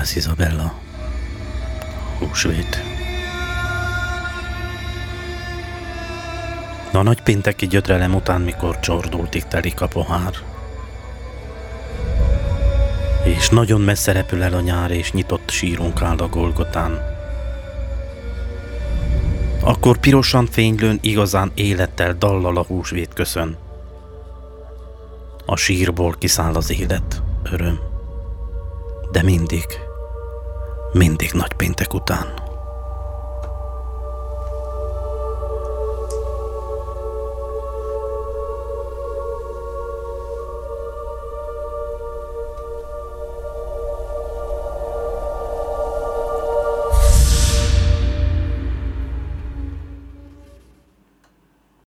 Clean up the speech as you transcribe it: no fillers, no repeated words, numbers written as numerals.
Vigyázz, Izabella. Húsvét. A nagypénteki gyötrelem után, mikor csordultig telik a pohár, és nagyon messze repül el a nyár, és nyitott sírunk áll a Golgotán, akkor pirosan fénylőn igazán élettel, dallal a húsvét köszön. A sírból kiszáll az élet, öröm, de mindig nagypéntek után.